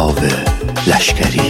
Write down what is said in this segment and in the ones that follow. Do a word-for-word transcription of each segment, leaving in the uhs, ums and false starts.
ve leşkeri.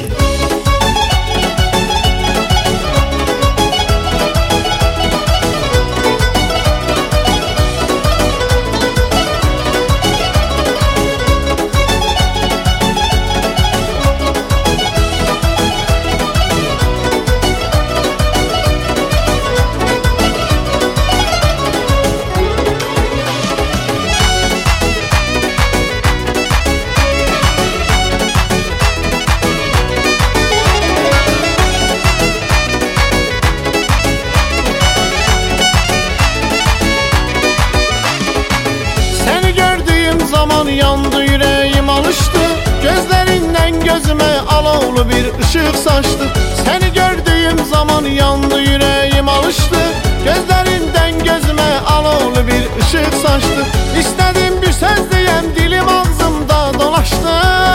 Yandı yüreğim alıştı, gözlerinden gözüme alovlu bir ışık saçtı. Seni gördüğüm zaman yandı yüreğim alıştı, gözlerinden gözüme alovlu bir ışık saçtı. İstedim bir söz diyem, dilim ağzımda dolaştı.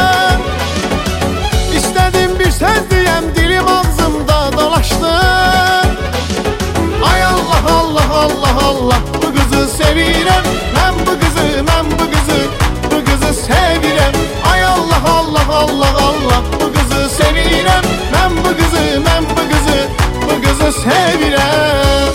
İstedim bir söz diyem, dilim ağzımda dolaştı. Ay Allah Allah Allah Allah, bu kızı sevirem, ben bu kızı, ben bu kızı sevirem. Ay Allah Allah Allah Allah, bu kızı sevirem, ben bu kızı, ben bu kızı, bu kızı sevirem.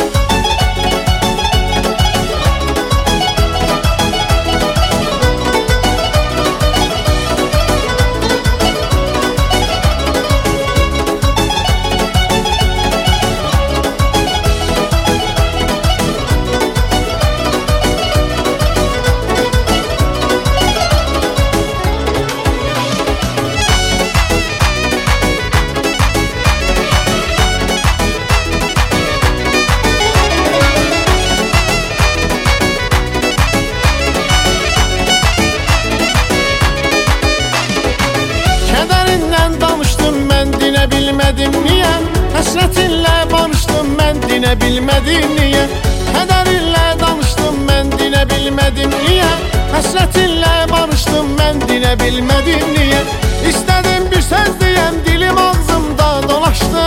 Bilmedim niye, hasretinle barıştım ben dine bilmedim niye. Kederinle danıştım ben dine bilmedim niye, hasretinle barıştım ben dine bilmedim niye. İstedim bir söz diyem, dilim ağzımda dolaştı.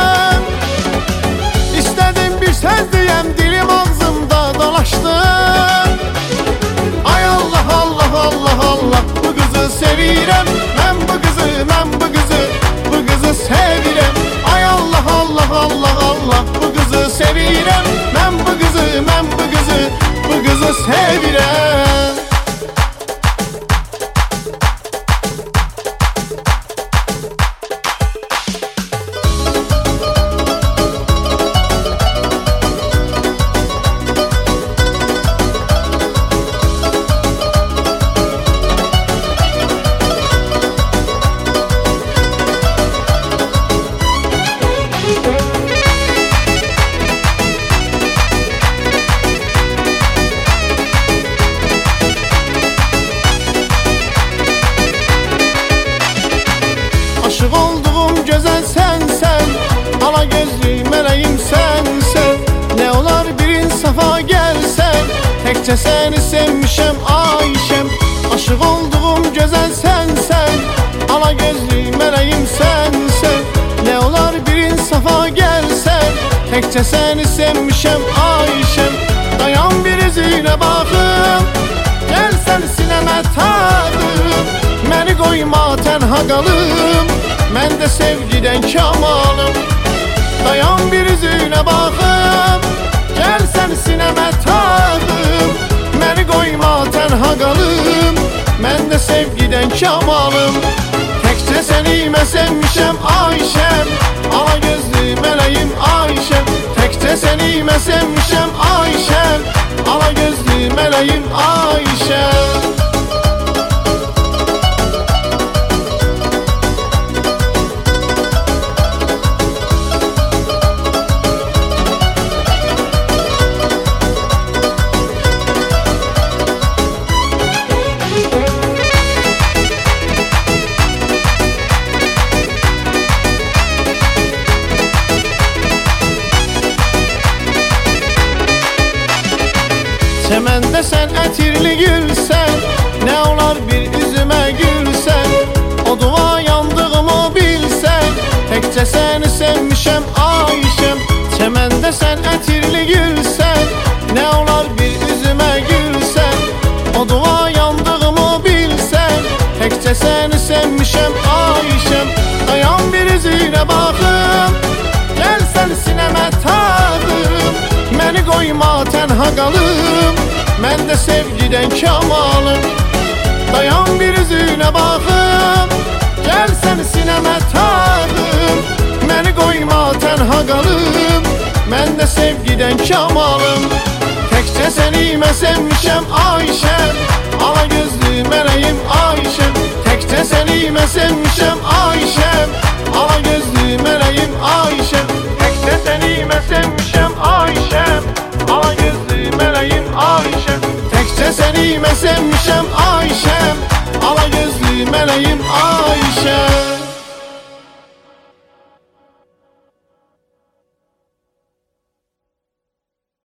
İstedim bir söz diyem, dilim ağzımda dolaştı. Ay Allah Allah Allah Allah, bu kızı sevirem, ben bu kızı, ben bu kızı, bu kızı sevirem. Ay Allah Allah Allah Allah, bu kızı sevirem, ben bu kızı, ben bu kızı, bu kızı sevirem. Aşık olduğum güzel sensen, ala gözlü meleğim sensen. Ne olar bir insafa gelsen, tekçe seni sevmişem Ayşem. Aşık olduğum güzel sensen, ala gözlü meleğim sensen. Ne olar bir insafa gelsen, tekçe seni sevmişem Ayşem. Dayan bir yüzüne bakım, gel sen sineme tadım. Beni koyma tenha kalım, mən de sevgiden kamalım. Dayan bir yüzüne bakım, gel sen sineme tadım. Beni koyma tenha kalım, mən de sevgiden kamalım. Tekçe seni mən sevmişem Ayşem, ala gözlü meleğim Ayşem. Tekçe seni mən sevmişem Ayşem, ala gözlü meleğim Ayşem. Çemende sen ətirli gülsən, ne olar bir üzüme gülsən. O dua yandığımı bilsən, tekçe seni sevmişem Ayşem. Çemende sen ətirli gülsən, ne olar bir üzüme gülsən. O dua yandığımı bilsən, tekçe seni sevmişem sevmişəm Ayşəm. Dayan bir üzünə baxım, gəl sən sinəmə tağım. Məni qoyma tənha qalım, məndə sevgidən kamalım. Dayan bir üzünə baxım, gəl sən sinəmə tağım. Məni qoyma tənha qalım, məndə sevgidən kamalım. Təkcə səni mən sevmişəm Ayşəm, ala gözlü mələyim Ayşəm. Təkcə səni mən sevmişəm Ayşəm, ala gözlü mələyim Ayşəm. Təkcə səni mən sevmişəm Ayşəm, ala gözlü mələyim Ayşəm. Təkcə səni mən sevmişəm Ayşəm, ala gözlü mələyim Ayşəm.